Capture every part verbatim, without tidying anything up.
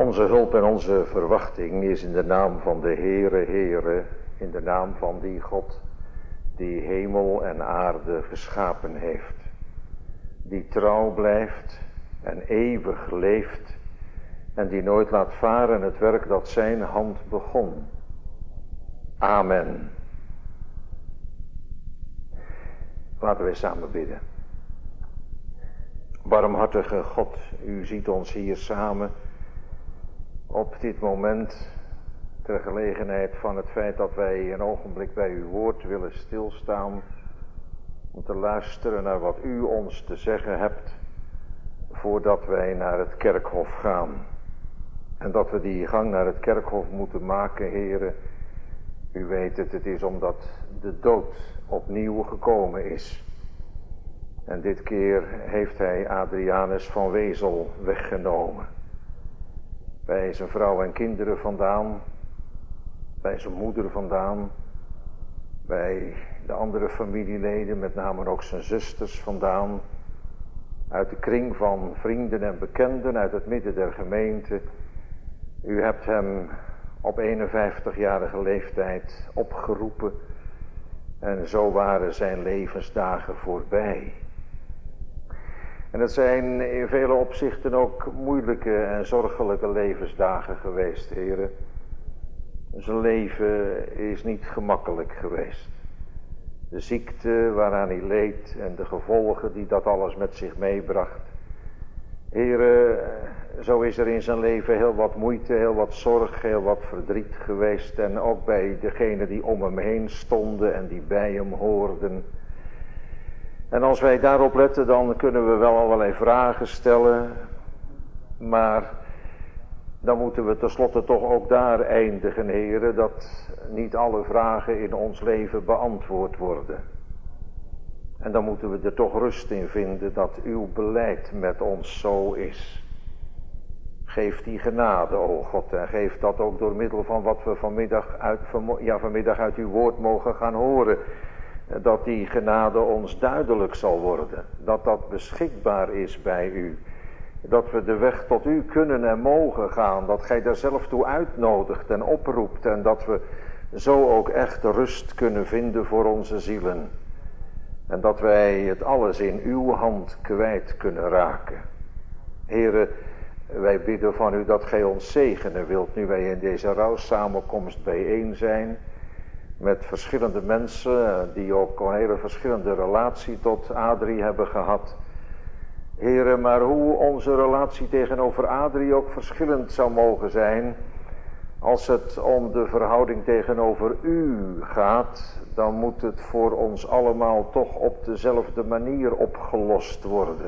Onze hulp en onze verwachting is in de naam van de Heere, Heere, in de naam van die God die hemel en aarde geschapen heeft, die trouw blijft en eeuwig leeft en die nooit laat varen het werk dat zijn hand begon. Amen. Laten wij samen bidden. Barmhartige God, u ziet ons hier samen op dit moment ter gelegenheid van het feit dat wij een ogenblik bij uw woord willen stilstaan om te luisteren naar wat u ons te zeggen hebt voordat wij naar het kerkhof gaan. En dat we die gang naar het kerkhof moeten maken, Heere, u weet het, het is omdat de dood opnieuw gekomen is. En dit keer heeft hij Adrianus van Wezel weggenomen. Bij zijn vrouw en kinderen vandaan, bij zijn moeder vandaan, bij de andere familieleden, met name ook zijn zusters vandaan, uit de kring van vrienden en bekenden, uit het midden der gemeente. U hebt hem op eenenvijftigjarige leeftijd opgeroepen en zo waren zijn levensdagen voorbij. En het zijn in vele opzichten ook moeilijke en zorgelijke levensdagen geweest, heren. Zijn leven is niet gemakkelijk geweest. De ziekte waaraan hij leed en de gevolgen die dat alles met zich meebracht. Heren, zo is er in zijn leven heel wat moeite, heel wat zorg, heel wat verdriet geweest. En ook bij degenen die om hem heen stonden en die bij hem hoorden. En als wij daarop letten, dan kunnen we wel allerlei vragen stellen. Maar dan moeten we tenslotte toch ook daar eindigen, heren, dat niet alle vragen in ons leven beantwoord worden. En dan moeten we er toch rust in vinden dat uw beleid met ons zo is. Geef die genade, o God, en geef dat ook door middel van wat we vanmiddag uit, ja, vanmiddag uit uw woord mogen gaan horen. Dat die genade ons duidelijk zal worden. Dat dat beschikbaar is bij u. Dat we de weg tot u kunnen en mogen gaan. Dat gij daar zelf toe uitnodigt en oproept. En dat we zo ook echt rust kunnen vinden voor onze zielen. En dat wij het alles in uw hand kwijt kunnen raken. Heren, wij bidden van u dat gij ons zegenen wilt nu wij in deze rouwsamenkomst bijeen zijn. Met verschillende mensen die ook een hele verschillende relatie tot Adrie hebben gehad. Heren, maar hoe onze relatie tegenover Adrie ook verschillend zou mogen zijn, als het om de verhouding tegenover u gaat, dan moet het voor ons allemaal toch op dezelfde manier opgelost worden.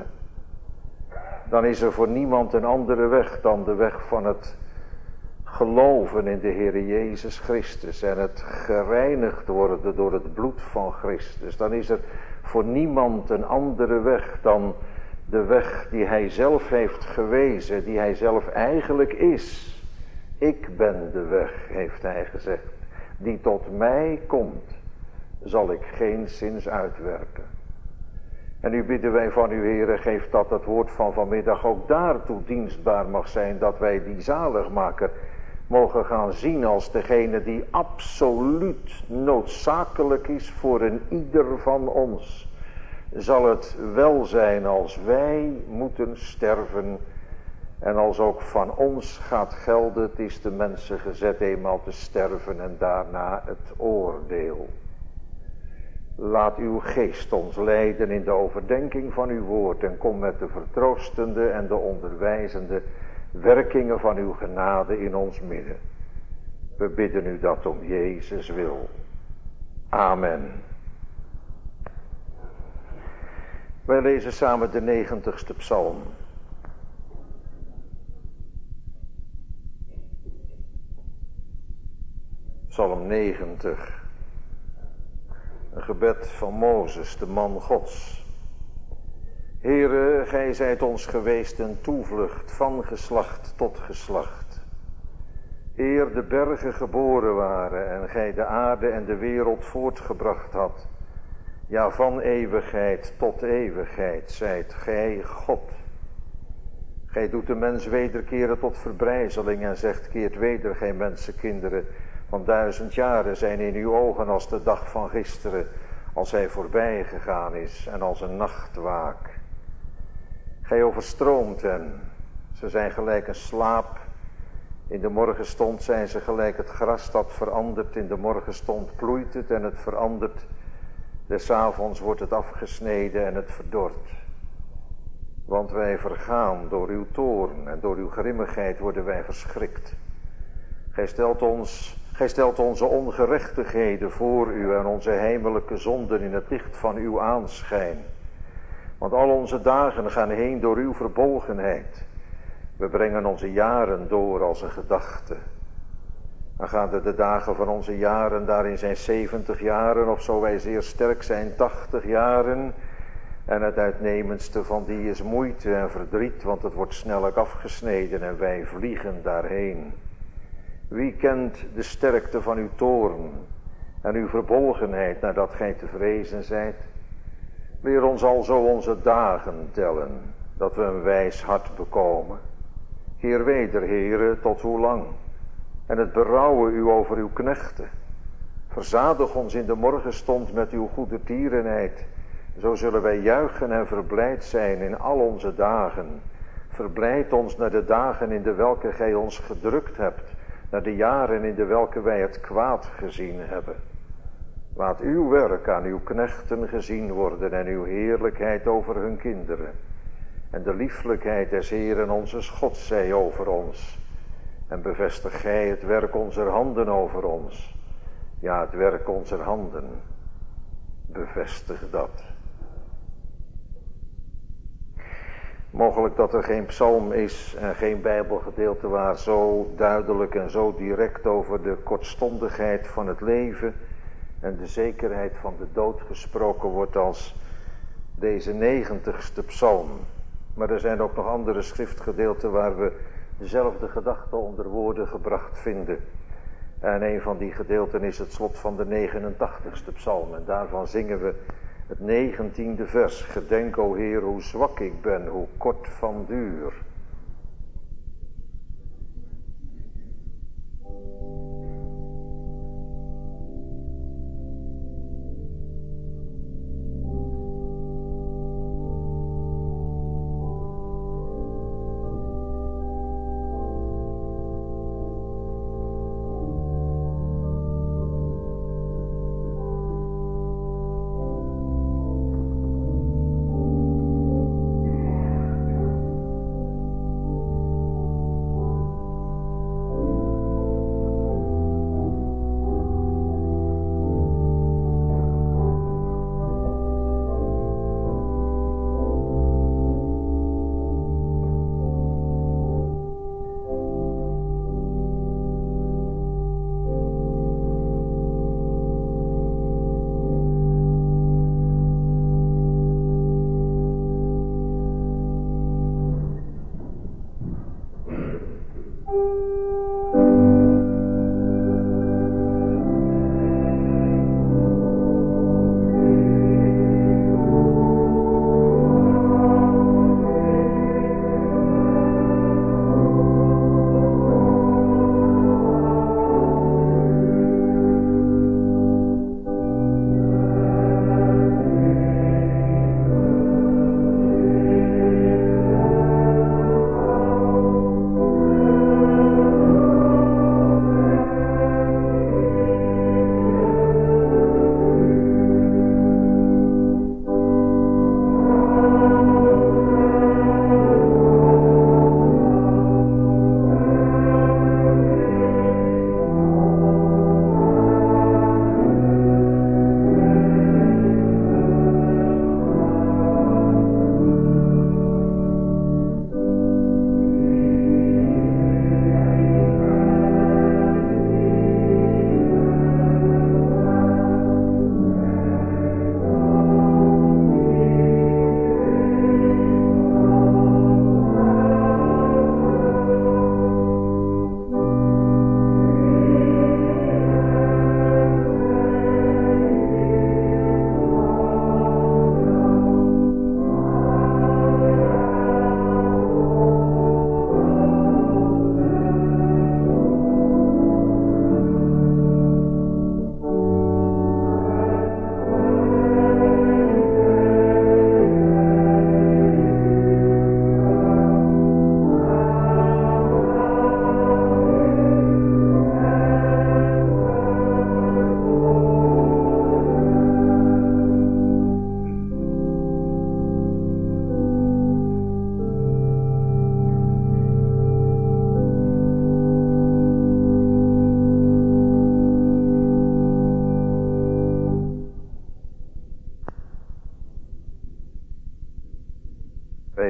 Dan is er voor niemand een andere weg dan de weg van het geloven in de Heer Jezus Christus en het gereinigd worden door het bloed van Christus. Dan is er voor niemand een andere weg dan de weg die hij zelf heeft gewezen, die hij zelf eigenlijk is. Ik ben de weg, heeft hij gezegd, die tot mij komt, zal ik geenszins uitwerpen. En nu bidden wij van u, Heere, geef dat het woord van vanmiddag ook daartoe dienstbaar mag zijn, dat wij die zaligmaker mogen gaan zien als degene die absoluut noodzakelijk is voor een ieder van ons. Zal het wel zijn als wij moeten sterven en als ook van ons gaat gelden, het is de mensen gezet eenmaal te sterven en daarna het oordeel. Laat uw geest ons leiden in de overdenking van uw woord en kom met de vertroostende en de onderwijzende werkingen van uw genade in ons midden. We bidden u dat om Jezus wil. Amen. Wij lezen samen de negentigste psalm. Psalm negentig. Een gebed van Mozes, de man Gods. Heere, gij zijt ons geweest een toevlucht van geslacht tot geslacht. Eer de bergen geboren waren en gij de aarde en de wereld voortgebracht had. Ja, van eeuwigheid tot eeuwigheid zijt gij God. Gij doet de mens wederkeren tot verbrijzeling en zegt, keert weder, gij mensenkinderen. Want duizend jaren zijn in uw ogen als de dag van gisteren, als hij voorbij gegaan is en als een nachtwaak. Gij overstroomt hen, ze zijn gelijk een slaap. In de morgenstond zijn ze gelijk het gras dat verandert, in de morgenstond bloeit het en het verandert. Des avonds wordt het afgesneden en het verdort. Want wij vergaan door uw toorn en door uw grimmigheid worden wij verschrikt. Gij stelt ons, gij stelt onze ongerechtigheden voor u en onze heimelijke zonden in het licht van uw aanschijn. Want al onze dagen gaan heen door uw verbolgenheid. We brengen onze jaren door als een gedachte. Dan gaan de, de dagen van onze jaren, daarin zijn zeventig jaren, of zo wij zeer sterk zijn, tachtig jaren. En het uitnemendste van die is moeite en verdriet, want het wordt snellijk afgesneden en wij vliegen daarheen. Wie kent de sterkte van uw toorn en uw verbolgenheid nadat gij te vrezen zijt? Leer ons alzo onze dagen tellen, dat we een wijs hart bekomen. Keer weder, Heere, tot hoe lang? En het berouwen u over uw knechten. Verzadig ons in de morgenstond met uw goede tierenheid. Zo zullen wij juichen en verblijd zijn in al onze dagen. Verblijd ons naar de dagen in de welke gij ons gedrukt hebt, naar de jaren in de welke wij het kwaad gezien hebben. Laat uw werk aan uw knechten gezien worden en uw heerlijkheid over hun kinderen. En de lieflijkheid des Heeren onze Gods zij over ons. En bevestig gij het werk onzer handen over ons. Ja, het werk onzer handen. Bevestig dat. Mogelijk dat er geen psalm is en geen bijbelgedeelte waar zo duidelijk en zo direct over de kortstondigheid van het leven en de zekerheid van de dood gesproken wordt als deze negentigste psalm. Maar er zijn ook nog andere schriftgedeelten waar we dezelfde gedachte onder woorden gebracht vinden. En een van die gedeelten is het slot van de negenentachtigste psalm. En daarvan zingen we het negentiende vers. Gedenk, o Heer, hoe zwak ik ben, hoe kort van duur.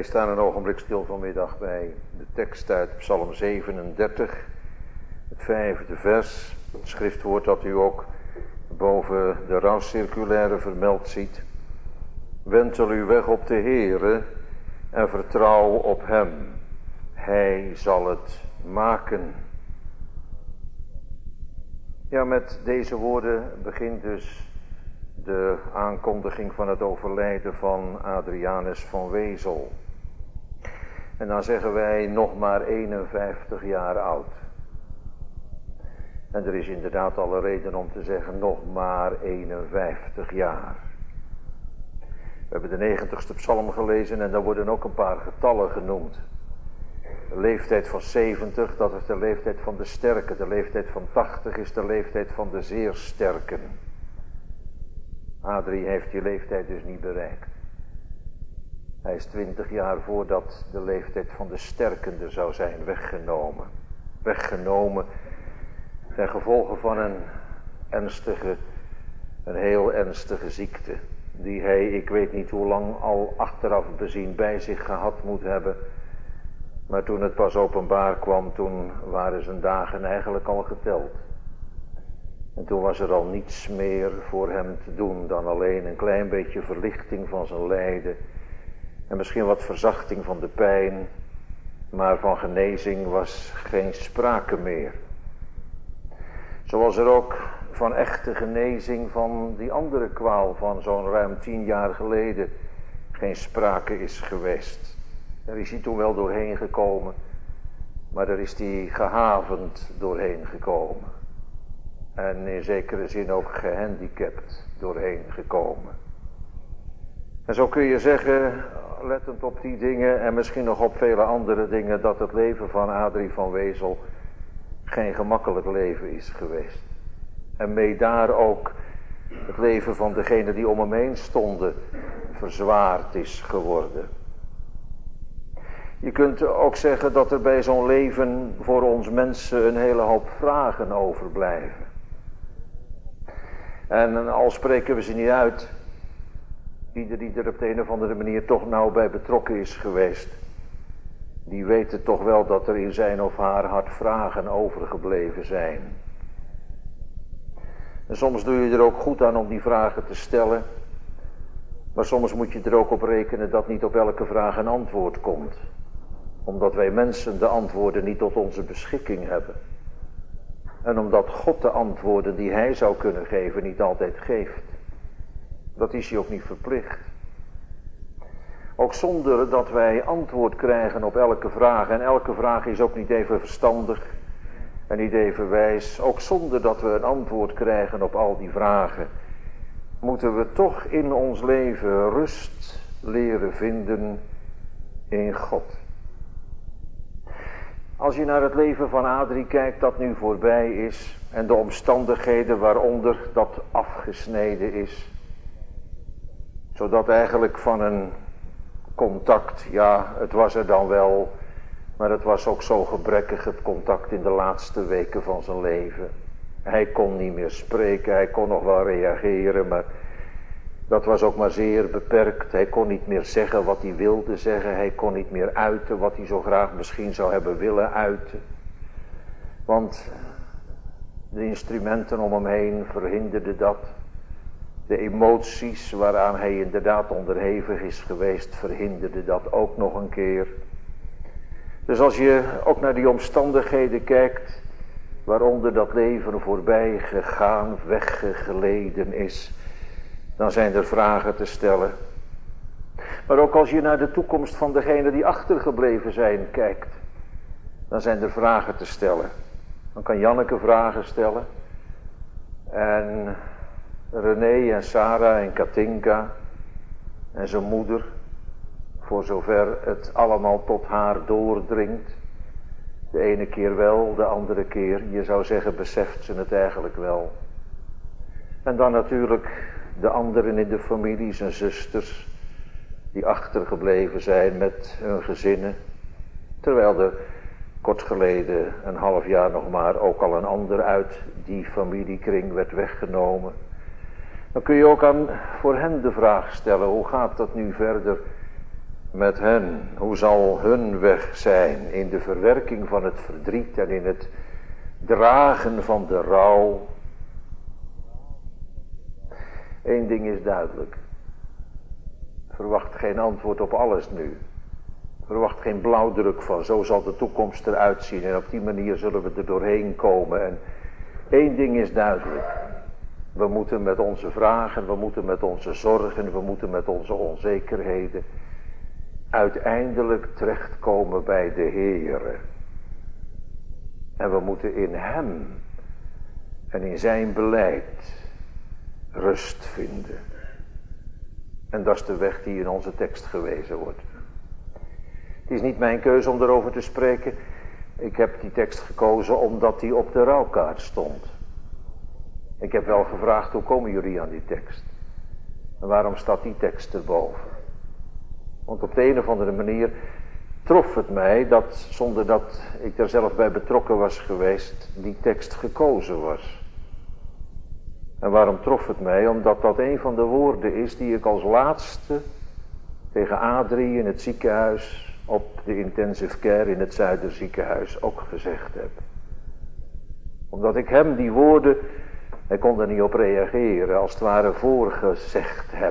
staan een ogenblik stil vanmiddag bij de tekst uit Psalm zevenendertig, het vijfde vers. Het schriftwoord dat u ook boven de rouwcirculaire vermeld ziet. Wentel uw weg op de Heere en vertrouw op hem. Hij zal het maken. Ja, met deze woorden begint dus de aankondiging van het overlijden van Adrianus van Wezel. En dan zeggen wij nog maar eenenvijftig jaar oud. En er is inderdaad alle reden om te zeggen nog maar eenenvijftig jaar. We hebben de negentigste psalm gelezen en daar worden ook een paar getallen genoemd. De leeftijd van zeventig, dat is de leeftijd van de sterken. De leeftijd van tachtig is de leeftijd van de zeer sterken. Adrie heeft die leeftijd dus niet bereikt. Hij is twintig jaar voordat de leeftijd van de sterkende zou zijn weggenomen. Weggenomen ten gevolge van een ernstige, een heel ernstige ziekte. Die hij, ik weet niet hoe lang, al achteraf bezien bij zich gehad moet hebben. Maar toen het pas openbaar kwam, toen waren zijn dagen eigenlijk al geteld. En toen was er al niets meer voor hem te doen dan alleen een klein beetje verlichting van zijn lijden. En misschien wat verzachting van de pijn. Maar van genezing was geen sprake meer. Zoals er ook van echte genezing van die andere kwaal van zo'n ruim tien jaar geleden geen sprake is geweest. Daar is hij toen wel doorheen gekomen. Maar daar is hij gehavend doorheen gekomen. En in zekere zin ook gehandicapt doorheen gekomen. En zo kun je zeggen, lettend op die dingen en misschien nog op vele andere dingen, dat het leven van Adrie van Wezel geen gemakkelijk leven is geweest. En mee daar ook het leven van degenen die om hem heen stonden verzwaard is geworden. Je kunt ook zeggen dat er bij zo'n leven voor ons mensen een hele hoop vragen overblijven. En al spreken we ze niet uit, ieder die er op de een of andere manier toch nauw bij betrokken is geweest, die weten toch wel dat er in zijn of haar hart vragen overgebleven zijn. En soms doe je er ook goed aan om die vragen te stellen, maar soms moet je er ook op rekenen dat niet op elke vraag een antwoord komt. Omdat wij mensen de antwoorden niet tot onze beschikking hebben. En omdat God de antwoorden die hij zou kunnen geven niet altijd geeft. Dat is hij ook niet verplicht. Ook zonder dat wij antwoord krijgen op elke vraag. En elke vraag is ook niet even verstandig en niet even wijs. Ook zonder dat we een antwoord krijgen op al die vragen, moeten we toch in ons leven rust leren vinden in God. Als je naar het leven van Adrie kijkt dat nu voorbij is en de omstandigheden waaronder dat afgesneden is, zodat eigenlijk van een contact, ja, het was er dan wel, maar het was ook zo gebrekkig het contact in de laatste weken van zijn leven. Hij kon niet meer spreken, hij kon nog wel reageren, maar dat was ook maar zeer beperkt. Hij kon niet meer zeggen wat hij wilde zeggen. Hij kon niet meer uiten wat hij zo graag misschien zou hebben willen uiten. Want de instrumenten om hem heen verhinderden dat. De emoties waaraan hij inderdaad onderhevig is geweest, verhinderden dat ook nog een keer. Dus als je ook naar die omstandigheden kijkt, waaronder dat leven voorbij gegaan, weggegleden is, dan zijn er vragen te stellen. Maar ook als je naar de toekomst van degenen die achtergebleven zijn kijkt, dan zijn er vragen te stellen. Dan kan Janneke vragen stellen. En René en Sarah en Katinka en zijn moeder, voor zover het allemaal tot haar doordringt. De ene keer wel, de andere keer, je zou zeggen, beseft ze het eigenlijk wel. En dan natuurlijk de anderen in de familie, zijn zusters, die achtergebleven zijn met hun gezinnen. Terwijl er kort geleden, een half jaar nog maar, ook al een ander uit die familiekring werd weggenomen. Dan kun je ook aan voor hen de vraag stellen, hoe gaat dat nu verder met hen? Hoe zal hun weg zijn in de verwerking van het verdriet en in het dragen van de rouw? Eén ding is duidelijk. Verwacht geen antwoord op alles nu. Verwacht geen blauwdruk van zo zal de toekomst eruit zien en op die manier zullen we er doorheen komen. En één ding is duidelijk. We moeten met onze vragen, we moeten met onze zorgen, we moeten met onze onzekerheden uiteindelijk terechtkomen bij de Heere. En we moeten in Hem en in zijn beleid rust vinden. En dat is de weg die in onze tekst gewezen wordt. Het is niet mijn keuze om erover te spreken. Ik heb die tekst gekozen omdat die op de rouwkaart stond. Ik heb wel gevraagd, hoe komen jullie aan die tekst? En waarom staat die tekst erboven? Want op de een of andere manier trof het mij dat, zonder dat ik er zelf bij betrokken was geweest, die tekst gekozen was. En waarom trof het mij? Omdat dat een van de woorden is die ik als laatste tegen Adrie in het ziekenhuis, op de intensive care in het Zuiderziekenhuis ook gezegd heb. Omdat ik hem die woorden, hij kon er niet op reageren, als het ware voorgezegd heb.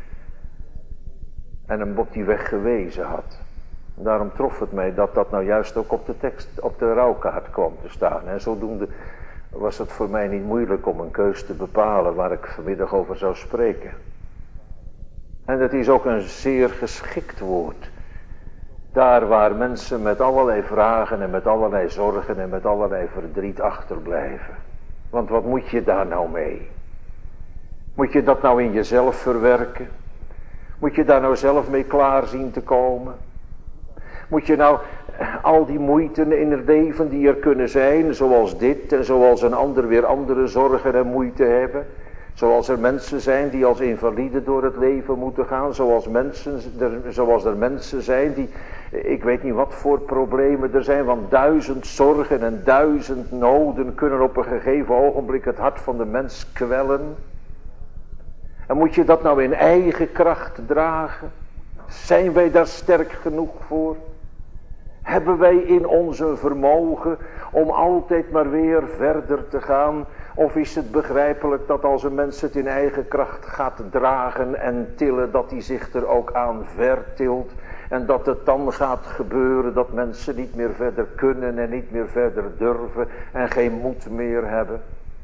En hem op die weg gewezen had. En daarom trof het mij dat dat nou juist ook op de tekst, op de rouwkaart kwam te staan. En zodoende was het voor mij niet moeilijk om een keus te bepalen waar ik vanmiddag over zou spreken. En het is ook een zeer geschikt woord. Daar waar mensen met allerlei vragen en met allerlei zorgen en met allerlei verdriet achterblijven. Want wat moet je daar nou mee? Moet je dat nou in jezelf verwerken? Moet je daar nou zelf mee klaar zien te komen? Moet je nou al die moeiten in het leven die er kunnen zijn, zoals dit en zoals een ander weer andere zorgen en moeite hebben. Zoals er mensen zijn die als invalide door het leven moeten gaan. Zoals, mensen, er, zoals er mensen zijn die, ik weet niet wat voor problemen er zijn. Want duizend zorgen en duizend noden kunnen op een gegeven ogenblik het hart van de mens kwellen. En moet je dat nou in eigen kracht dragen? Zijn wij daar sterk genoeg voor? Hebben wij in ons een vermogen om altijd maar weer verder te gaan? Of is het begrijpelijk dat als een mens het in eigen kracht gaat dragen en tillen, dat hij zich er ook aan vertilt? En dat het dan gaat gebeuren dat mensen niet meer verder kunnen en niet meer verder durven en geen moed meer hebben?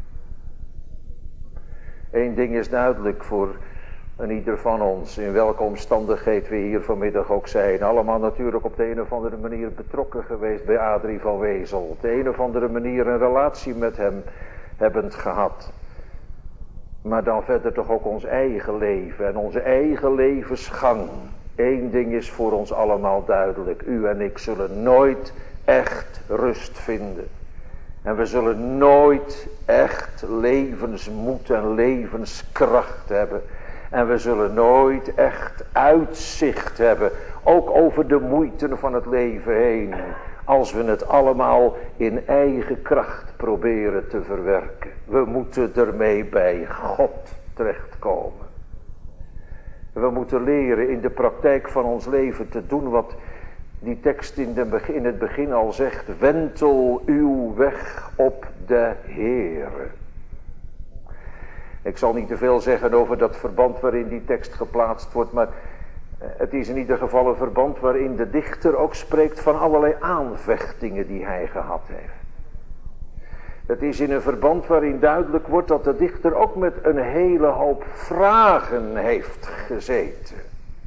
Eén ding is duidelijk voor en ieder van ons, in welke omstandigheid we hier vanmiddag ook zijn. Allemaal natuurlijk op de een of andere manier betrokken geweest bij Adrie van Wezel. Op de een of andere manier een relatie met hem hebbend gehad. Maar dan verder toch ook ons eigen leven en onze eigen levensgang. Eén ding is voor ons allemaal duidelijk. U en ik zullen nooit echt rust vinden. En we zullen nooit echt levensmoed en levenskracht hebben. En we zullen nooit echt uitzicht hebben, ook over de moeiten van het leven heen, als we het allemaal in eigen kracht proberen te verwerken. We moeten ermee bij God terechtkomen. We moeten leren in de praktijk van ons leven te doen wat die tekst in, de, in het begin al zegt. Wentel uw weg op de Heere. Ik zal niet te veel zeggen over dat verband waarin die tekst geplaatst wordt, maar het is in ieder geval een verband waarin de dichter ook spreekt van allerlei aanvechtingen die hij gehad heeft. Het is in een verband waarin duidelijk wordt dat de dichter ook met een hele hoop vragen heeft gezeten.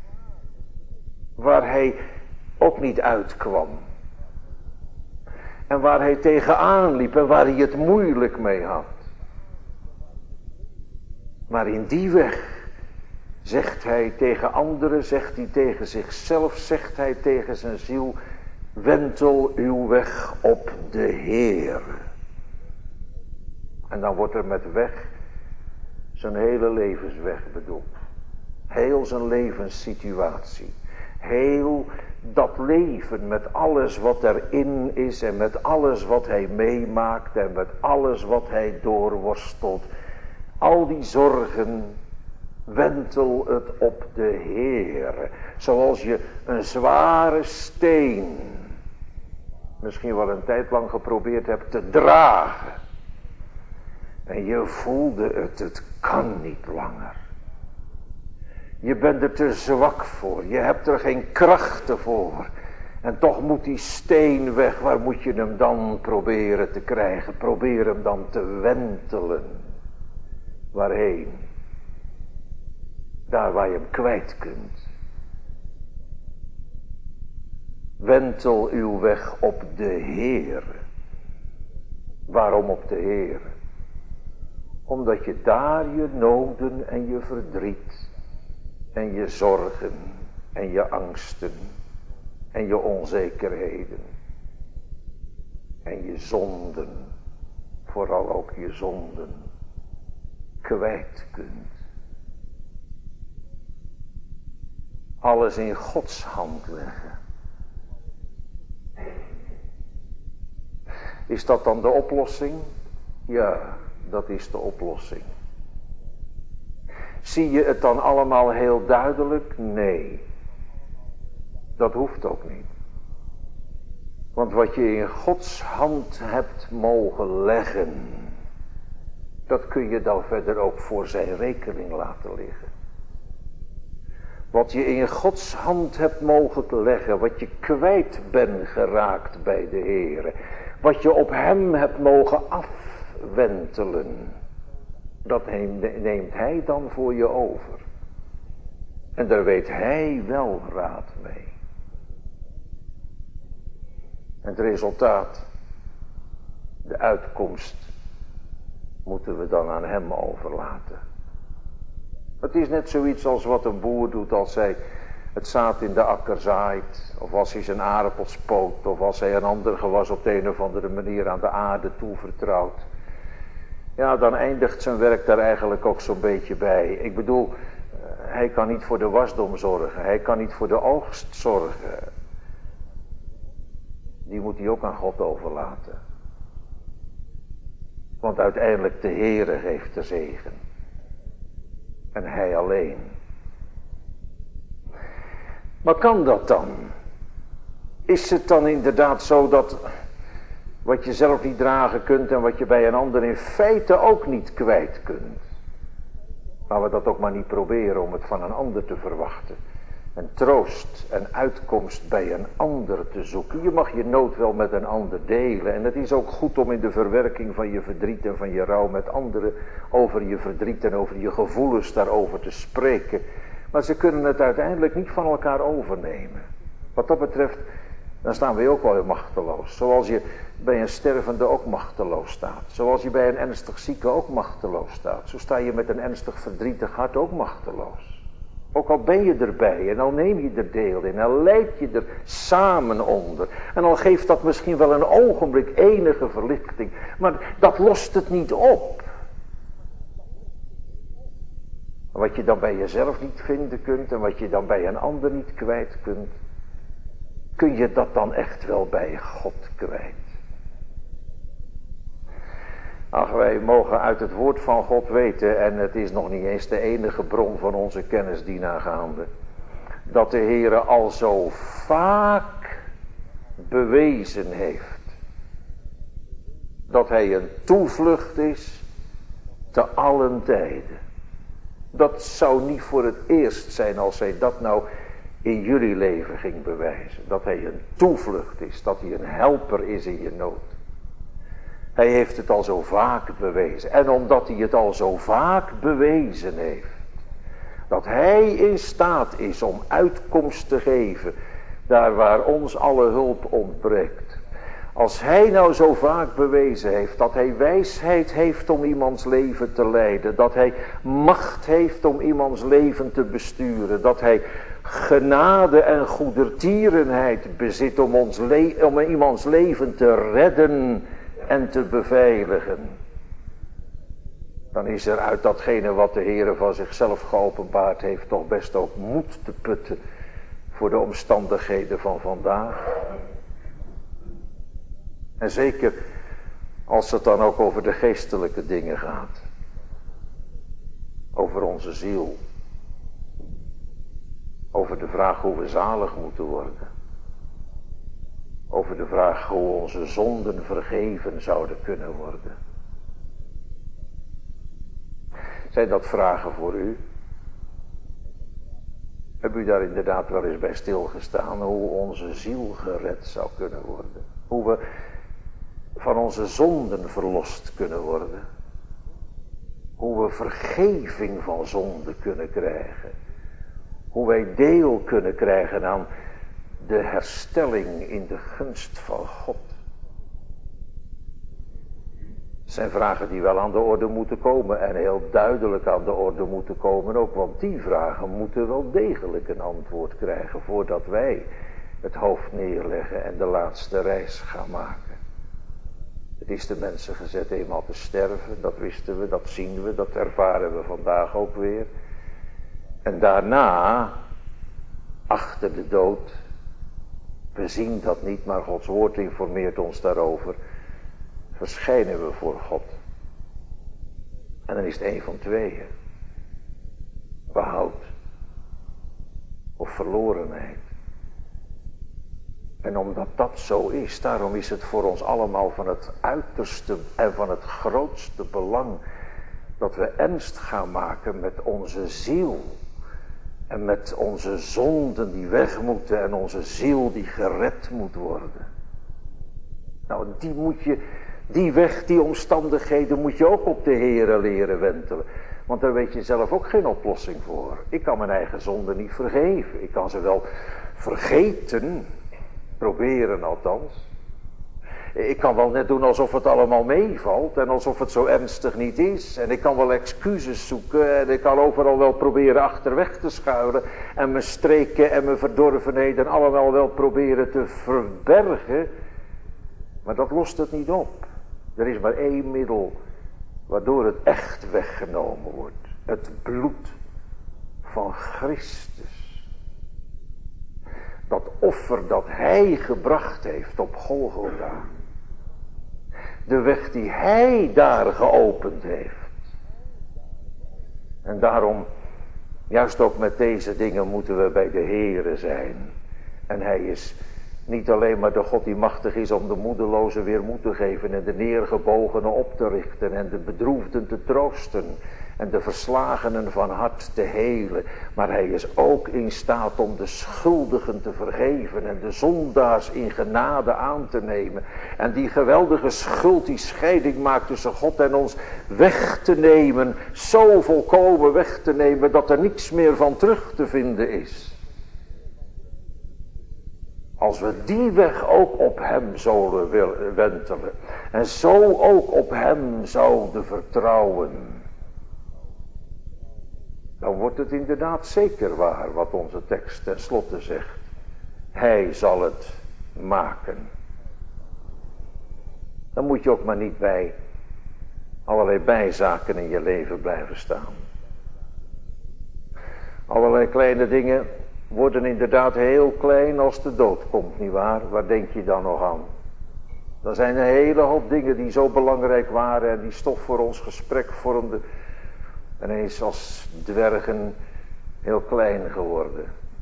Waar hij ook niet uitkwam. En waar hij tegenaan liep en waar hij het moeilijk mee had. Maar in die weg zegt hij tegen anderen, zegt hij tegen zichzelf, zegt hij tegen zijn ziel, wentel uw weg op de Heer. En dan wordt er met weg zijn hele levensweg bedoeld. Heel zijn levenssituatie. Heel dat leven met alles wat erin is en met alles wat hij meemaakt en met alles wat hij doorworstelt. Al die zorgen Wentel het op de Heere. Zoals je een zware steen misschien wel een tijd lang geprobeerd hebt te dragen. En je voelde het, het kan niet langer. Je bent er te zwak voor. Je hebt er geen krachten voor. En toch moet die steen weg. Waar moet je hem dan proberen te krijgen? Probeer hem dan te wentelen. Waarheen? Daar waar je hem kwijt kunt. Wentel uw weg op de Heere. Waarom op de Heere? Omdat je daar je noden en je verdriet en je zorgen en je angsten en je onzekerheden en je zonden, vooral ook je zonden, kwijt kunt. Alles in Gods hand leggen. Is dat dan de oplossing? Ja, dat is de oplossing. Zie je het dan allemaal heel duidelijk? Nee. Dat hoeft ook niet. Want wat je in Gods hand hebt mogen leggen, dat kun je dan verder ook voor zijn rekening laten liggen. Wat je in Gods hand hebt mogen leggen, wat je kwijt bent geraakt bij de Heere, wat je op hem hebt mogen afwentelen, dat neemt hij dan voor je over. En daar weet hij wel raad mee. En het resultaat, de uitkomst, moeten we dan aan hem overlaten. Het is net zoiets als wat een boer doet als hij het zaad in de akker zaait, of als hij zijn aardappels poot, of als hij een ander gewas op de een of andere manier aan de aarde toevertrouwt. Ja, dan eindigt zijn werk daar eigenlijk ook zo'n beetje bij. Ik bedoel, hij kan niet voor de wasdom zorgen, hij kan niet voor de oogst zorgen. Die moet hij ook aan God overlaten. Want uiteindelijk de Heere geeft de zegen. En hij alleen. Maar kan dat dan? Is het dan inderdaad zo dat wat je zelf niet dragen kunt en wat je bij een ander in feite ook niet kwijt kunt? Laten we dat ook maar niet proberen om het van een ander te verwachten. En troost en uitkomst bij een ander te zoeken. Je mag je nood wel met een ander delen. En het is ook goed om in de verwerking van je verdriet en van je rouw met anderen over je verdriet en over je gevoelens daarover te spreken. Maar ze kunnen het uiteindelijk niet van elkaar overnemen. Wat dat betreft, dan staan we ook wel machteloos. Zoals je bij een stervende ook machteloos staat. Zoals je bij een ernstig zieke ook machteloos staat. Zo sta je met een ernstig verdrietig hart ook machteloos. Ook al ben je erbij en al neem je er deel in, al leid je er samen onder. En al geeft dat misschien wel een ogenblik enige verlichting. Maar dat lost het niet op. Wat je dan bij jezelf niet vinden kunt en wat je dan bij een ander niet kwijt kunt, kun je dat dan echt wel bij God kwijt. Ach, wij mogen uit het woord van God weten, en het is nog niet eens de enige bron van onze kennis dienaargaande, dat de Heere al zo vaak bewezen heeft dat hij een toevlucht is te allen tijden. Dat zou niet voor het eerst zijn als hij dat nou in jullie leven ging bewijzen. Dat hij een toevlucht is, dat hij een helper is in je nood. Hij heeft het al zo vaak bewezen. En omdat hij het al zo vaak bewezen heeft, dat hij in staat is om uitkomst te geven, daar waar ons alle hulp ontbreekt. Als hij nou zo vaak bewezen heeft dat hij wijsheid heeft om iemands leven te leiden, dat hij macht heeft om iemands leven te besturen, dat hij genade en goedertierenheid bezit om, ons le- om iemands leven te redden en te beveiligen, dan is er uit datgene wat de Heere van zichzelf geopenbaard heeft toch best ook moed te putten voor de omstandigheden van vandaag. En zeker als het dan ook over de geestelijke dingen gaat. Over onze ziel. Over de vraag hoe we zalig moeten worden. Over de vraag hoe onze zonden vergeven zouden kunnen worden. Zijn dat vragen voor u? Heb u daar inderdaad wel eens bij stilgestaan hoe onze ziel gered zou kunnen worden? Hoe we van onze zonden verlost kunnen worden? Hoe we vergeving van zonde kunnen krijgen? Hoe wij deel kunnen krijgen aan de herstelling in de gunst van God? Het zijn vragen die wel aan de orde moeten komen en heel duidelijk aan de orde moeten komen ook, want die vragen moeten wel degelijk een antwoord krijgen voordat wij het hoofd neerleggen en de laatste reis gaan maken. Het is de mensen gezet eenmaal te sterven, dat wisten we, dat zien we, dat ervaren we vandaag ook weer. En daarna, achter de dood, we zien dat niet, maar Gods woord informeert ons daarover, verschijnen we voor God. En dan is het een van tweeën. Behoud of verlorenheid. En omdat dat zo is, daarom is het voor ons allemaal van het uiterste en van het grootste belang dat we ernst gaan maken met onze ziel. En met onze zonden die weg moeten en onze ziel die gered moet worden. Nou, die moet je, die weg, die omstandigheden moet je ook op de Here leren wentelen. Want daar weet je zelf ook geen oplossing voor. Ik kan mijn eigen zonden niet vergeven. Ik kan ze wel vergeten, proberen althans. Ik kan wel net doen alsof het allemaal meevalt en alsof het zo ernstig niet is. En ik kan wel excuses zoeken en ik kan overal wel proberen achterweg te schuilen. En mijn streken en mijn verdorvenheden allemaal wel proberen te verbergen. Maar dat lost het niet op. Er is maar één middel waardoor het echt weggenomen wordt. Het bloed van Christus. Dat offer dat Hij gebracht heeft op Golgotha. De weg die Hij daar geopend heeft. En daarom, juist ook met deze dingen moeten we bij de Heere zijn. En Hij is niet alleen maar de God die machtig is om de moedelozen weer moed te geven en de neergebogenen op te richten en de bedroefden te troosten en de verslagenen van hart te helen. Maar Hij is ook in staat om de schuldigen te vergeven en de zondaars in genade aan te nemen. En die geweldige schuld die scheiding maakt tussen God en ons weg te nemen, zo volkomen weg te nemen dat er niets meer van terug te vinden is. Als we die weg ook op Hem zouden wentelen en zo ook op Hem zouden vertrouwen, dan wordt het inderdaad zeker waar wat onze tekst tenslotte zegt. Hij zal het maken. Dan moet je ook maar niet bij allerlei bijzaken in je leven blijven staan. Allerlei kleine dingen worden inderdaad heel klein als de dood komt, nietwaar? Waar denk je dan nog aan? Er zijn een hele hoop dingen die zo belangrijk waren en die stof voor ons gesprek vormden. En hij is als dwergen heel klein geworden.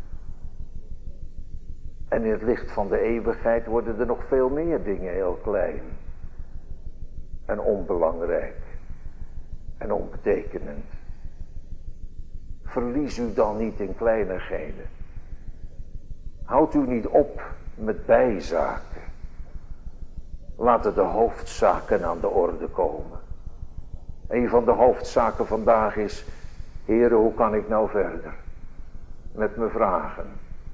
En in het licht van de eeuwigheid worden er nog veel meer dingen heel klein. En onbelangrijk. En onbetekenend. Verlies u dan niet in kleinigheden. Houd u niet op met bijzaken. Laten de hoofdzaken aan de orde komen. Een van de hoofdzaken vandaag is: Heere, hoe kan ik nou verder? Met mijn vragen.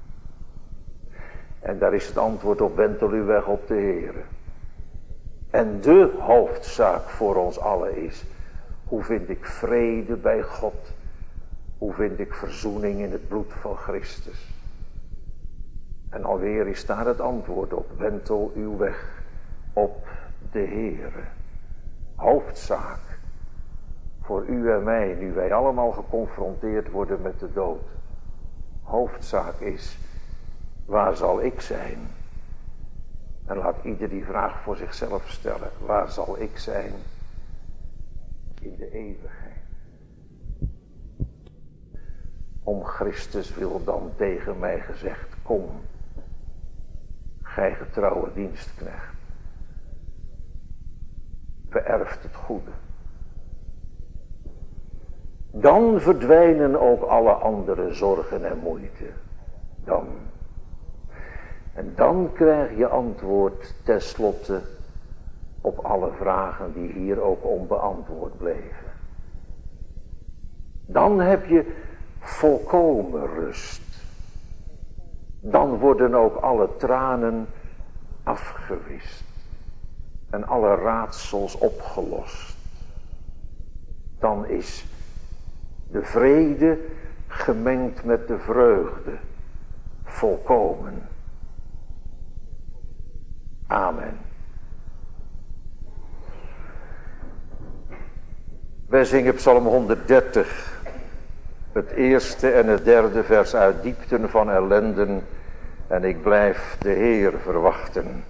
En daar is het antwoord op: wentel uw weg op de Heere. En de hoofdzaak voor ons allen is: hoe vind ik vrede bij God? Hoe vind ik verzoening in het bloed van Christus? En alweer is daar het antwoord op: wentel uw weg op de Heere. Hoofdzaak voor u en mij, nu wij allemaal geconfronteerd worden met de dood. Hoofdzaak is: waar zal ik zijn? En laat ieder die vraag voor zichzelf stellen: waar zal ik zijn in de eeuwigheid? om Christus wil dan tegen mij gezegd, kom, gij getrouwe dienstknecht, vererft het goede. Dan verdwijnen ook alle andere zorgen en moeite. Dan. En dan krijg je antwoord tenslotte op alle vragen die hier ook onbeantwoord bleven. Dan heb je volkomen rust. Dan worden ook alle tranen afgewist. En alle raadsels opgelost. Dan is de vrede gemengd met de vreugde. Volkomen. Amen. Wij zingen Psalm honderddertig. Het eerste en het derde vers uit diepten van ellenden. En ik blijf de Heer verwachten.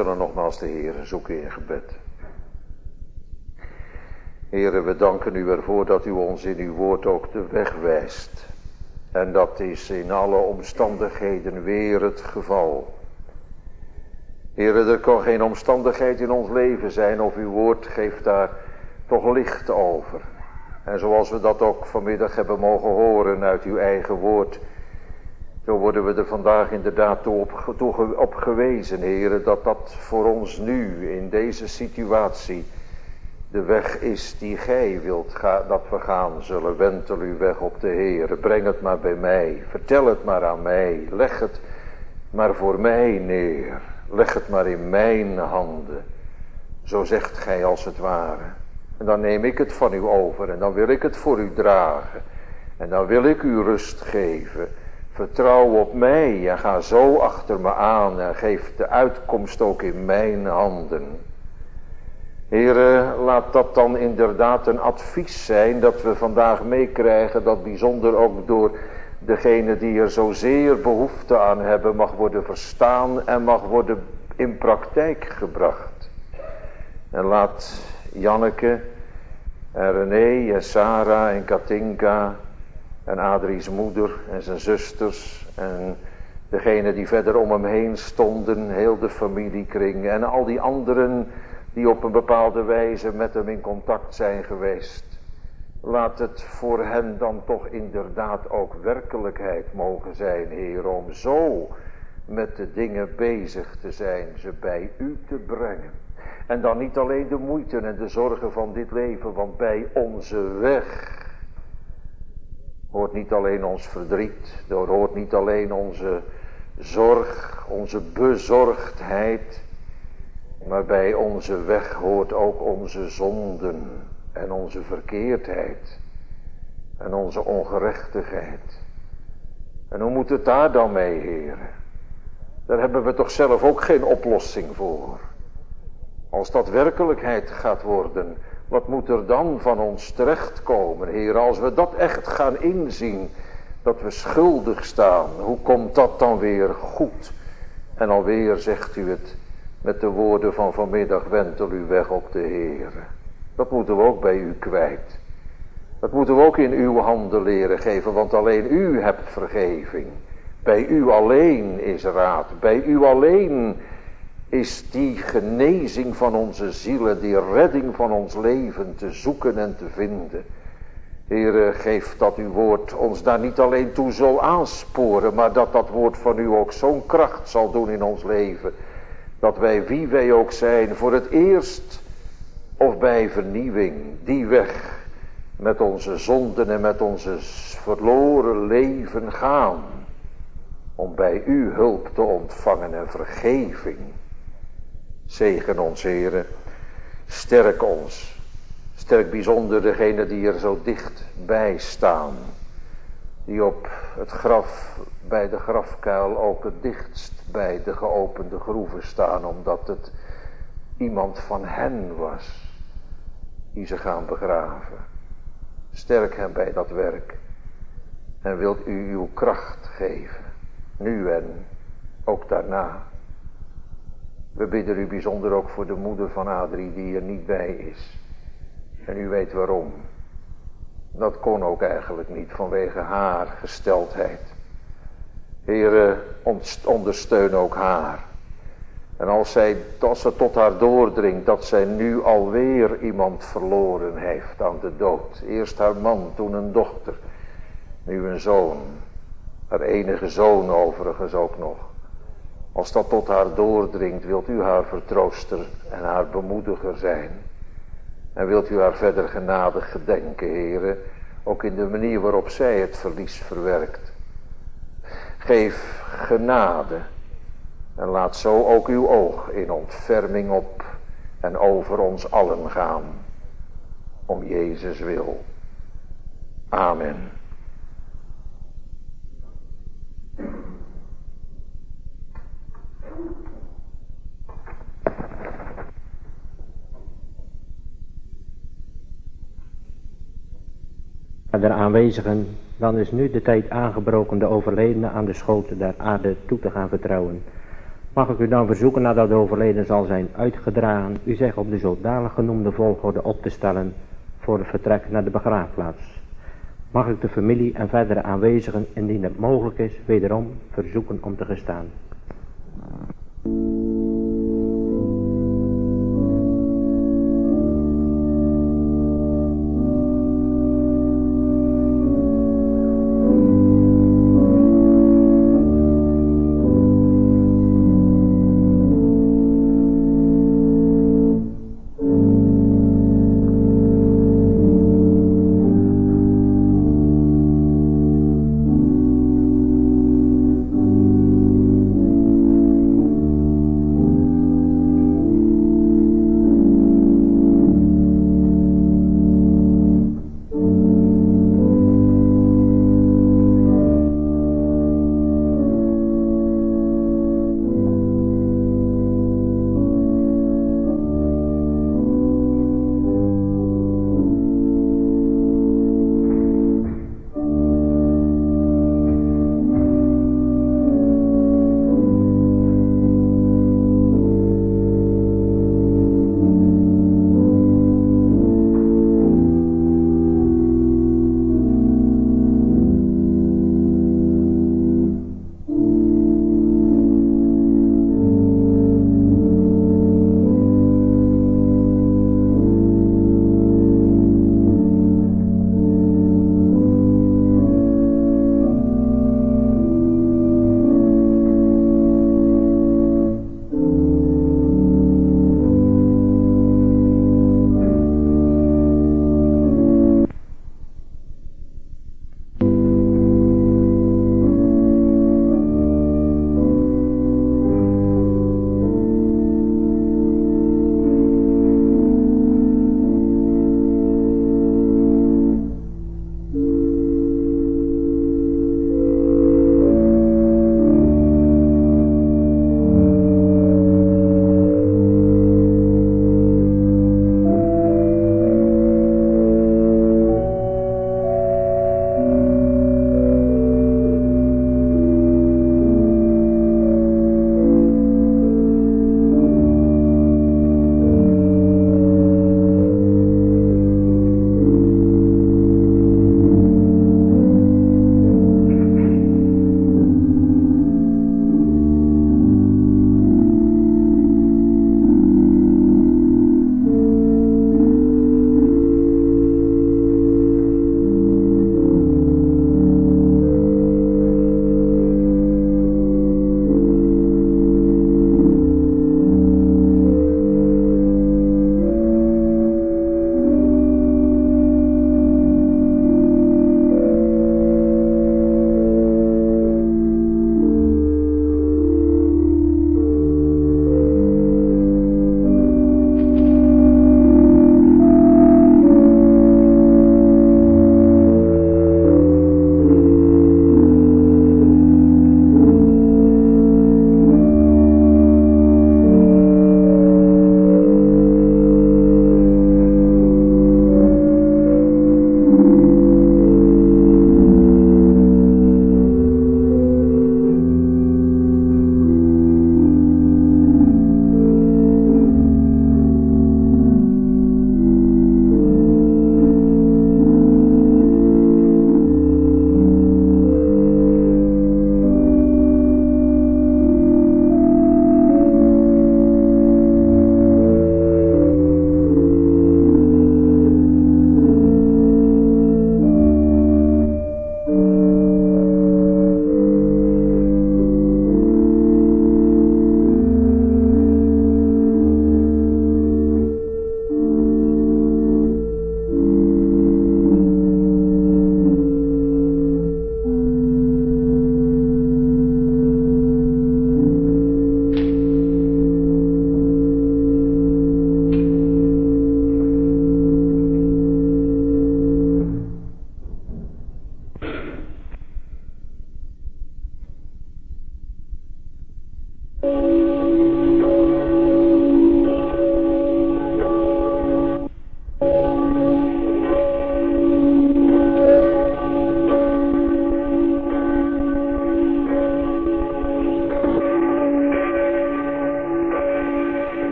zullen nogmaals de Heere zoeken in gebed. Heere, we danken u ervoor dat u ons in uw woord ook de weg wijst. En dat is in alle omstandigheden weer het geval. Heere, er kan geen omstandigheid in ons leven zijn of uw woord geeft daar toch licht over. En zoals we dat ook vanmiddag hebben mogen horen uit uw eigen woord, zo worden we er vandaag inderdaad toe op, toe op gewezen, Heere, dat dat voor ons nu in deze situatie de weg is die gij wilt ga, dat we gaan zullen. Wentel uw weg op de Heere, breng het maar bij mij, vertel het maar aan mij, leg het maar voor mij neer, leg het maar in mijn handen. Zo zegt gij als het ware. En dan neem ik het van u over en dan wil ik het voor u dragen. En dan wil ik u rust geven. Vertrouw op mij en ga zo achter me aan en geef de uitkomst ook in mijn handen. Heere, laat dat dan inderdaad een advies zijn dat we vandaag meekrijgen, dat bijzonder ook door degene die er zozeer behoefte aan hebben mag worden verstaan en mag worden in praktijk gebracht. En laat Janneke en René en Sarah en Katinka en Adrie's moeder en zijn zusters en degene die verder om hem heen stonden, heel de familiekring en al die anderen die op een bepaalde wijze met hem in contact zijn geweest. Laat het voor hen dan toch inderdaad ook werkelijkheid mogen zijn, Heer, om zo met de dingen bezig te zijn, ze bij u te brengen. En dan niet alleen de moeite en de zorgen van dit leven, want bij onze weg hoort niet alleen ons verdriet, er hoort niet alleen onze zorg, onze bezorgdheid, maar bij onze weg hoort ook onze zonden en onze verkeerdheid en onze ongerechtigheid. En hoe moet het daar dan mee, heren? Daar hebben we toch zelf ook geen oplossing voor. Als dat werkelijkheid gaat worden, wat moet er dan van ons terechtkomen, Heer? Als we dat echt gaan inzien, dat we schuldig staan, hoe komt dat dan weer goed? En alweer zegt u het met de woorden van vanmiddag, wentel uw weg op de Heer. Dat moeten we ook bij u kwijt. Dat moeten we ook in uw handen leren geven, want alleen u hebt vergeving. Bij u alleen is raad, bij u alleen is die genezing van onze zielen, die redding van ons leven te zoeken en te vinden. Heere, geef dat uw woord ons daar niet alleen toe zal aansporen, maar dat dat woord van u ook zo'n kracht zal doen in ons leven, dat wij, wie wij ook zijn, voor het eerst of bij vernieuwing die weg met onze zonden en met onze verloren leven gaan, om bij u hulp te ontvangen en vergeving. Zegen ons, Heere, sterk ons, sterk bijzonder degene die er zo dicht bij staan, die op het graf, bij de grafkuil ook het dichtst bij de geopende groeven staan, omdat het iemand van hen was die ze gaan begraven. Sterk hen bij dat werk en wilt u uw kracht geven, nu en ook daarna. We bidden u bijzonder ook voor de moeder van Adrie die er niet bij is. En u weet waarom. Dat kon ook eigenlijk niet vanwege haar gesteldheid. Heere, ondersteun ook haar. En als, zij, als het tot haar doordringt dat zij nu alweer iemand verloren heeft aan de dood. Eerst haar man, toen een dochter, nu een zoon. Haar enige zoon overigens ook nog. Als dat tot haar doordringt, wilt u haar vertrooster en haar bemoediger zijn. En wilt u haar verder genadig gedenken, Heere, ook in de manier waarop zij het verlies verwerkt. Geef genade en laat zo ook uw oog in ontferming op en over ons allen gaan. Om Jezus wil. Amen. De aanwezigen, dan is nu de tijd aangebroken de overledene aan de schoot der aarde toe te gaan vertrouwen. Mag ik u dan verzoeken nadat de overleden zal zijn uitgedragen, u zich op de zodanig genoemde volgorde op te stellen voor het vertrek naar de begraafplaats. Mag ik de familie en verdere aanwezigen, indien het mogelijk is, wederom verzoeken om te gestaan.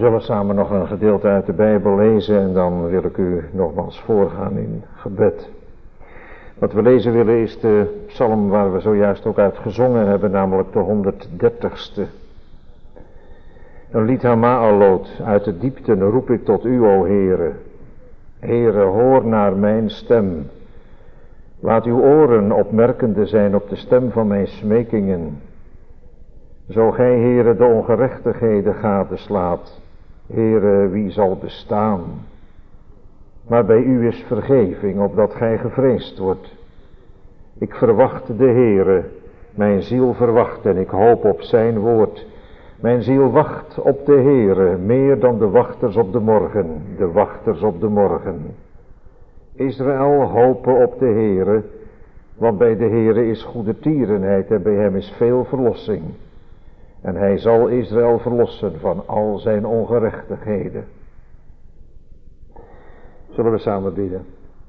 zullen samen nog een gedeelte uit de Bijbel lezen en dan wil ik u nogmaals voorgaan in gebed. Wat we lezen willen is de psalm waar we zojuist ook uit gezongen hebben, namelijk de honderddertigste. Een lied Hama'alot, uit de diepten roep ik tot u, o Heere. Heere, hoor naar mijn stem. Laat uw oren opmerkende zijn op de stem van mijn smekingen. Zo gij, Heere, de ongerechtigheden gadeslaat, Heere, wie zal bestaan? Maar bij u is vergeving, opdat gij gevreesd wordt. Ik verwacht de Heere, mijn ziel verwacht en ik hoop op zijn woord. Mijn ziel wacht op de Heere, meer dan de wachters op de morgen, de wachters op de morgen. Israël, hopen op de Heere, want bij de Heere is goede tierenheid en bij hem is veel verlossing. En hij zal Israël verlossen van al zijn ongerechtigheden. Zullen we samen bidden.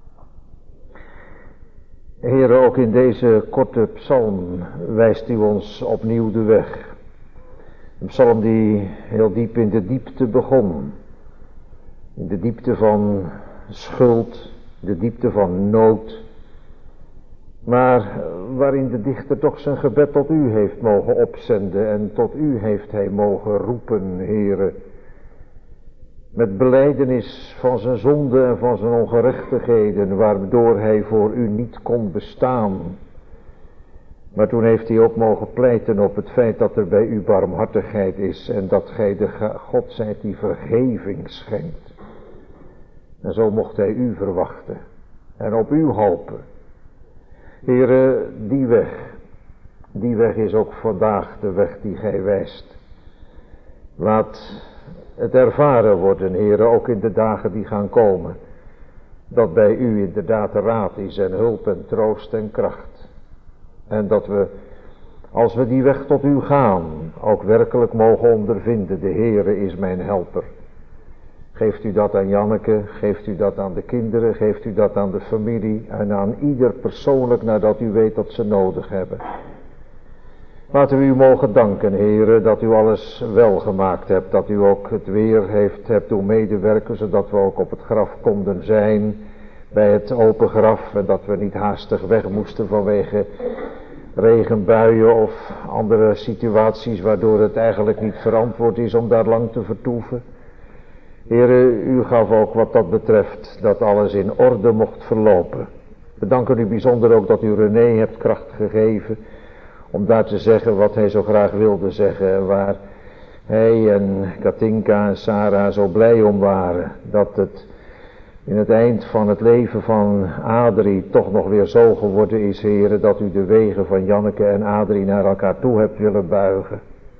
Heere, ook in deze korte psalm wijst u ons opnieuw de weg. Een psalm die heel diep in de diepte begon. In de diepte van schuld, de diepte van nood. Maar waarin de dichter toch zijn gebed tot u heeft mogen opzenden en tot u heeft hij mogen roepen, Heere. Met belijdenis van zijn zonde en van zijn ongerechtigheden, waardoor hij voor u niet kon bestaan. Maar toen heeft hij ook mogen pleiten op het feit dat er bij u barmhartigheid is en dat gij de God zijt die vergeving schenkt. En zo mocht hij u verwachten en op u hopen. Heere, die weg, die weg is ook vandaag de weg die gij wijst. Laat het ervaren worden, Heere, ook in de dagen die gaan komen, dat bij u inderdaad raad is en hulp en troost en kracht. En dat we, als we die weg tot u gaan, ook werkelijk mogen ondervinden, de Heere is mijn helper. Geeft u dat aan Janneke, geeft u dat aan de kinderen, geeft u dat aan de familie en aan ieder persoonlijk nadat u weet dat ze nodig hebben. Laten we u mogen danken, Heere, dat u alles wel gemaakt hebt, dat u ook het weer heeft, hebt doen medewerken, zodat we ook op het graf konden zijn, bij het open graf, en dat we niet haastig weg moesten vanwege regenbuien of andere situaties, waardoor het eigenlijk niet verantwoord is om daar lang te vertoeven. Heere, u gaf ook wat dat betreft dat alles in orde mocht verlopen. We danken u bijzonder ook dat u René hebt kracht gegeven om daar te zeggen wat hij zo graag wilde zeggen. En waar hij en Katinka en Sarah zo blij om waren. Dat het in het eind van het leven van Adrie toch nog weer zo geworden is, Heere, dat u de wegen van Janneke en Adrie naar elkaar toe hebt willen buigen.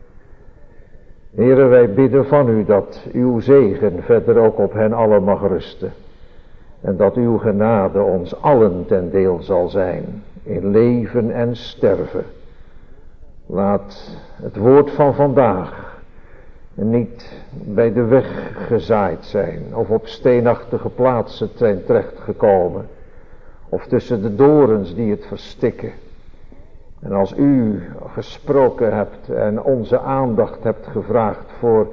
Heere, wij bidden van u dat uw zegen verder ook op hen allen mag rusten. En dat uw genade ons allen ten deel zal zijn, in leven en sterven. Laat het woord van vandaag niet bij de weg gezaaid zijn, of op steenachtige plaatsen zijn terechtgekomen, of tussen de dorens die het verstikken. En als u gesproken hebt en onze aandacht hebt gevraagd voor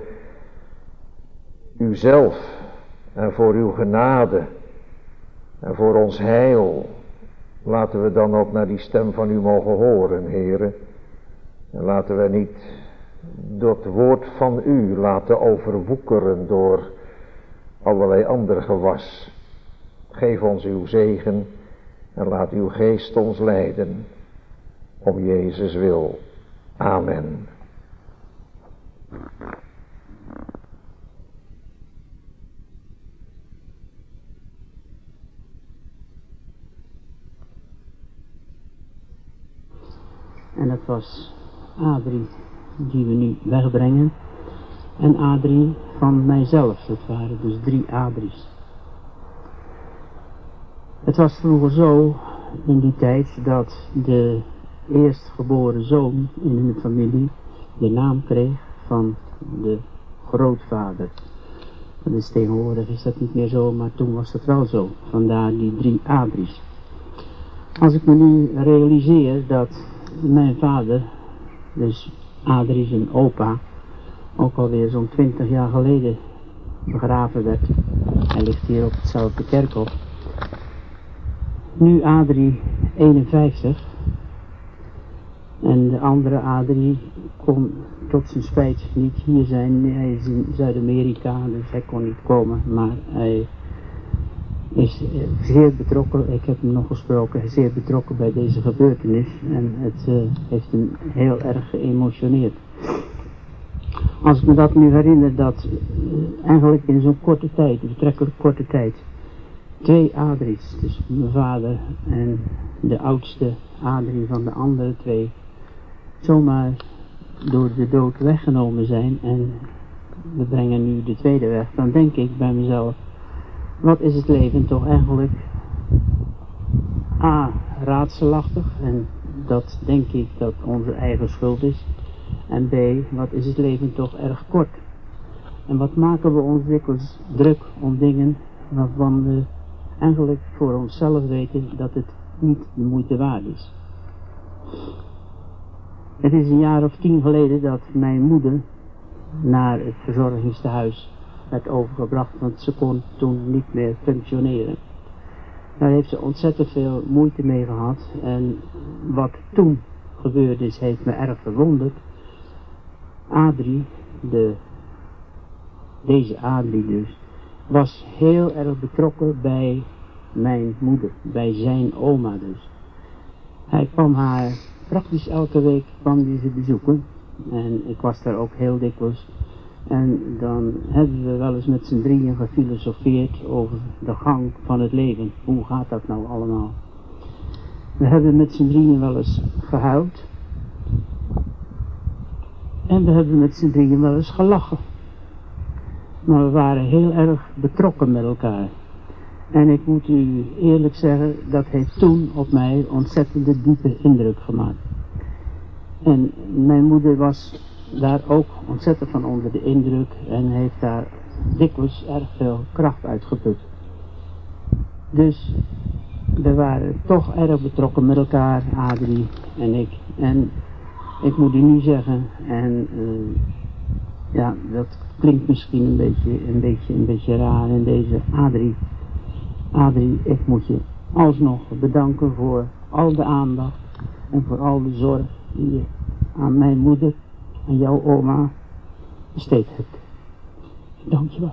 uzelf en voor uw genade en voor ons heil, laten we dan ook naar die stem van u mogen horen, Heere. En laten we niet dat woord van u laten overwoekeren door allerlei ander gewas. Geef ons uw zegen en laat uw geest ons leiden. Om Jezus wil. Amen. En dat was Adrie die we nu wegbrengen. En Adrie van mijzelf. Dat waren dus drie Adries. Het was vroeger zo in die tijd dat de eerstgeboren zoon in hun familie de naam kreeg van de grootvader. Dus tegenwoordig is dat niet meer zo, maar toen was dat wel zo. Vandaar die drie Adries. Als ik me nu realiseer dat mijn vader, dus Adrie zijn opa, ook alweer zo'n twintig jaar geleden begraven werd. Hij ligt hier op hetzelfde kerkhof. Nu Adrie eenenvijftig. En de andere Adrie kon tot zijn spijt niet hier zijn. Hij is in Zuid-Amerika, dus hij kon niet komen. Maar hij is zeer betrokken, ik heb hem nog gesproken, zeer betrokken bij deze gebeurtenis. En het uh, heeft hem heel erg geëmotioneerd. Als ik me dat nu herinner, dat uh, eigenlijk in zo'n korte tijd, betrekkelijk korte tijd, twee Adries, dus mijn vader en de oudste Adrie van de andere twee, zomaar door de dood weggenomen zijn en we brengen nu de tweede weg, dan denk ik bij mezelf, wat is het leven toch eigenlijk A, raadselachtig, en dat denk ik dat onze eigen schuld is, en B, wat is het leven toch erg kort. En wat maken we ons dikwijls druk om dingen waarvan we eigenlijk voor onszelf weten dat het niet de moeite waard is. Het is een jaar of tien geleden dat mijn moeder naar het verzorgingstehuis werd overgebracht, want ze kon toen niet meer functioneren. Daar heeft ze ontzettend veel moeite mee gehad en wat toen gebeurd is, heeft me erg verwonderd. Adrie, de, deze Adrie dus, was heel erg betrokken bij mijn moeder, bij zijn oma dus. Hij kwam haar, praktisch elke week kwam hij ze bezoeken en ik was daar ook heel dikwijls. En dan hebben we wel eens met z'n drieën gefilosofeerd over de gang van het leven. Hoe gaat dat nou allemaal? We hebben met z'n drieën wel eens gehuild. En we hebben met z'n drieën wel eens gelachen. Maar we waren heel erg betrokken met elkaar. En ik moet u eerlijk zeggen, dat heeft toen op mij ontzettende diepe indruk gemaakt. En mijn moeder was daar ook ontzettend van onder de indruk en heeft daar dikwijls erg veel kracht uitgeput. Dus we waren toch erg betrokken met elkaar, Adrie en ik. En ik moet u nu zeggen, en uh, ja, dat klinkt misschien een beetje, een beetje, een beetje raar in deze Adrie. Adrie, ik moet je alsnog bedanken voor al de aandacht en voor al de zorg die je aan mijn moeder en jouw oma besteed hebt. Dank je wel.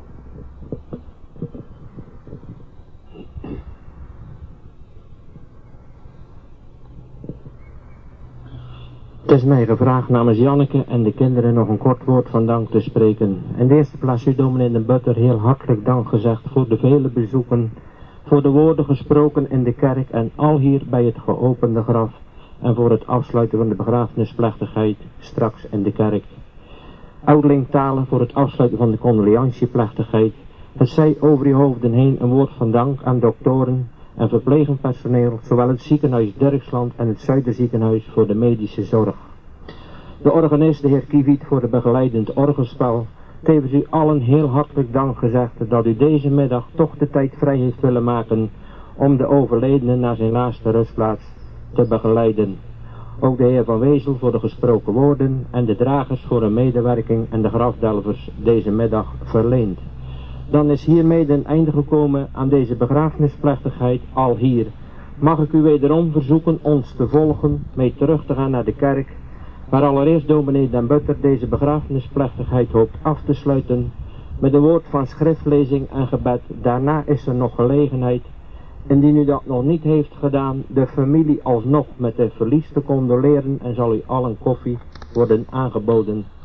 Het is mij gevraagd namens Janneke en de kinderen nog een kort woord van dank te spreken. In de eerste plaats u dominee de Butter heel hartelijk dank gezegd voor de vele bezoeken, voor de woorden gesproken in de kerk en al hier bij het geopende graf en voor het afsluiten van de begrafenisplechtigheid straks in de kerk. Ouderling Talen voor het afsluiten van de condoliantieplechtigheid. Het zij over uw hoofden heen een woord van dank aan doktoren en verplegend personeel, zowel het ziekenhuis Dirksland en het Zuiderziekenhuis voor de medische zorg. De organist, de heer Kiewiet, voor de begeleidend orgelspel. Tevens u allen heel hartelijk dank gezegd dat u deze middag toch de tijd vrij heeft willen maken om de overledene naar zijn laatste rustplaats te begeleiden. Ook de heer Van Wezel voor de gesproken woorden en de dragers voor hun medewerking en de grafdelvers deze middag verleend. Dan is hiermee een einde gekomen aan deze begrafenisplechtigheid al hier. Mag ik u wederom verzoeken ons te volgen, mee terug te gaan naar de kerk, waar allereerst dominee Den Butter deze begrafenisplechtigheid hoopt af te sluiten met een woord van schriftlezing en gebed. Daarna is er nog gelegenheid, indien u dat nog niet heeft gedaan, de familie alsnog met het verlies te condoleren en zal u allen koffie worden aangeboden.